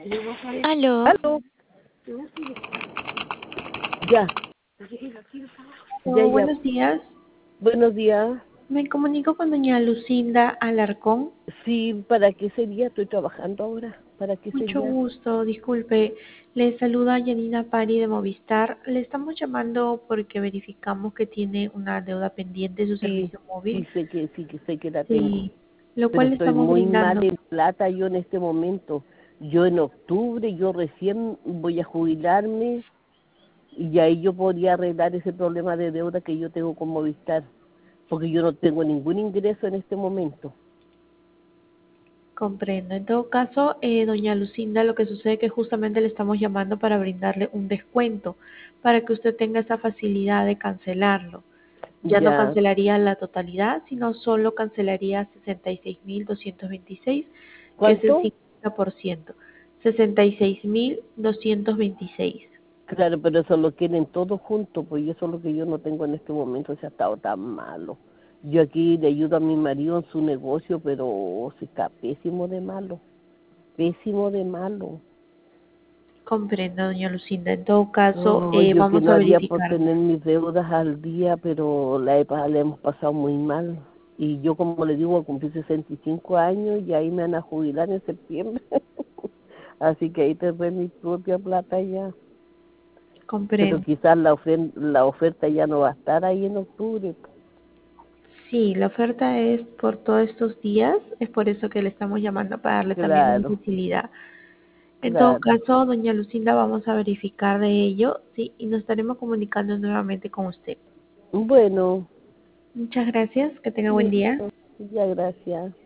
Aló, Aló, ya, ya, ya. buenos días. Buenos días. Me comunico con doña Lucinda Alarcón. Sí, ¿para qué sería? Estoy trabajando ahora. ¿Para qué Mucho sería? gusto, disculpe. Le saluda Yanina Pari de Movistar. Le estamos llamando porque verificamos que tiene una deuda pendiente de su Sí, servicio móvil. sí que sé que la tengo. Sí, lo Pero cual le estoy estamos muy mal brindando. en plata yo en este momento. Yo en octubre, yo recién voy a jubilarme y ahí yo podría arreglar ese problema de deuda que yo tengo con Movistar. Porque yo no tengo ningún ingreso en este momento. Comprendo. En todo caso, doña Lucinda, lo que sucede es que justamente le estamos llamando para brindarle un descuento, para que usted tenga esa facilidad de cancelarlo. Ya no Ya, cancelaría la totalidad, sino solo cancelaría 66.226, que es el ¿cuánto? 50%. 66.226. Claro, pero eso lo quieren todos juntos, pues y eso es lo que yo no tengo en este momento, se ha estado tan malo. Yo aquí le ayudo a mi marido en su negocio, pero se está pésimo de malo. Comprendo, doña Lucinda. En todo caso, Oh, yo que vamos no a haría por verificar. tener mis deudas al día, pero la hemos pasado muy mal. Y yo, como le digo, cumplí 65 años y ahí me van a jubilar en septiembre. Así que ahí tendré mi propia plata ya. Pero Comprendo. quizás la oferta ya no va a estar ahí en octubre. Sí, la oferta es por todos estos días, es por eso que le estamos llamando para darle también una Claro, facilidad. En todo claro. caso, doña Lucinda, vamos a verificar de ello, sí, y nos estaremos comunicando nuevamente con usted. Bueno, Muchas gracias, que tenga buen día. listo. Ya, gracias.